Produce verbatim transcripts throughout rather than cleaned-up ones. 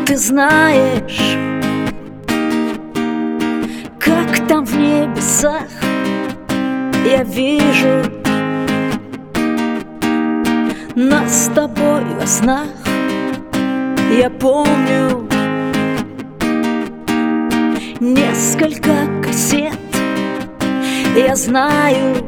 Ты знаешь, как там в небесах я вижу нас с тобой во снах. Я помню несколько кассет. Я знаю,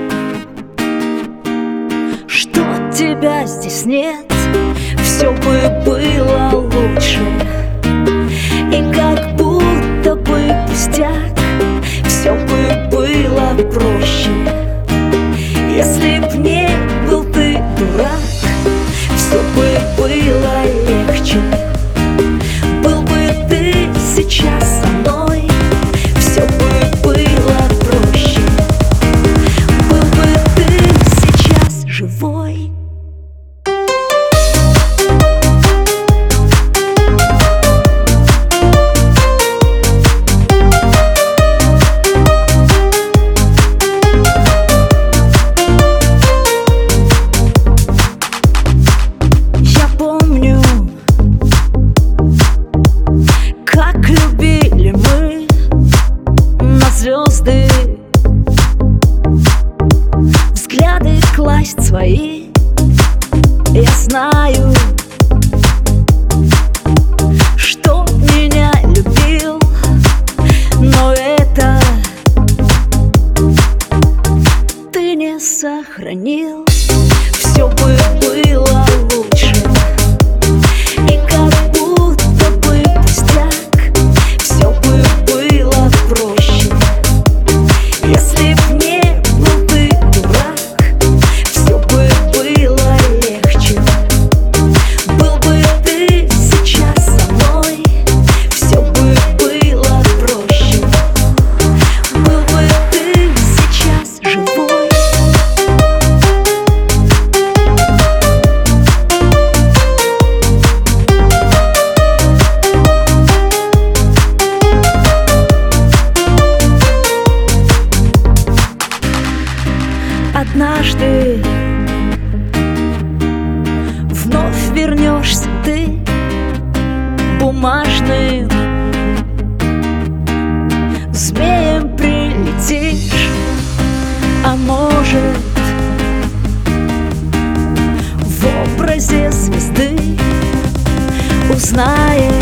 что тебя здесь нет. Все бы было лучше, и как будто бы пустяк. Все бы было проще, если б не был ты дурак. Все бы было легче, был бы ты сейчас со мной. Все бы было проще, был бы ты сейчас живой. Звезды, взгляды класть свои. Я знаю, что меня любил, но это ты не сохранил. Все бы было лучше, и как будто бы пустяк. Все бы было проще, если б не был ты дурак. Все бы было легче, был бы ты сейчас со мной. Все бы было проще, был бы ты сейчас живой. Однажды вновь вернешься ты бумажным змеем прилетишь, а может, в образе звезды узнаешь